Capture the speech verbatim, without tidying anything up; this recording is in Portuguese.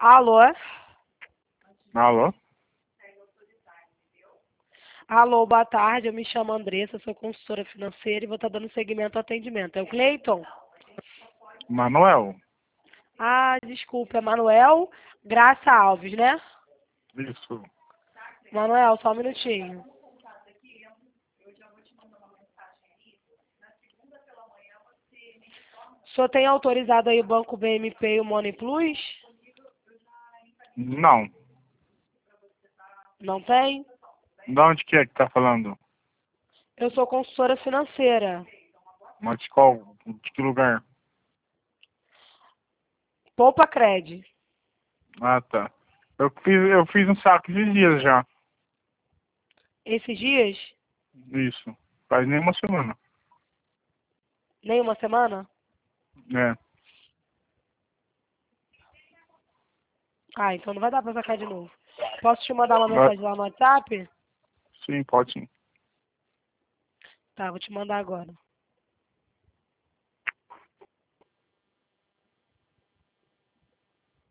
Alô? Alô? Alô, boa tarde. Eu me chamo Andressa, sou consultora financeira e vou estar dando seguimento ao atendimento. É o Cleiton? Manuel? Ah, desculpa, é Manuel Graça Alves, né? Isso. Manuel, só um minutinho. O senhor tem autorizado aí o Banco B M P e o Money Plus? Não. Não tem? De onde que é que tá falando? Eu sou consultora financeira. Mas de qual? De que lugar? Poupa Cred. Ah, tá. Eu fiz, eu fiz um saque esses dias já. Esses dias? Isso. Faz nem uma semana. Nem uma semana? É. Ah, então não vai dar pra sacar de novo. Posso te mandar uma Vai- mensagem lá no WhatsApp? Sim, pode sim. Tá, vou te mandar agora.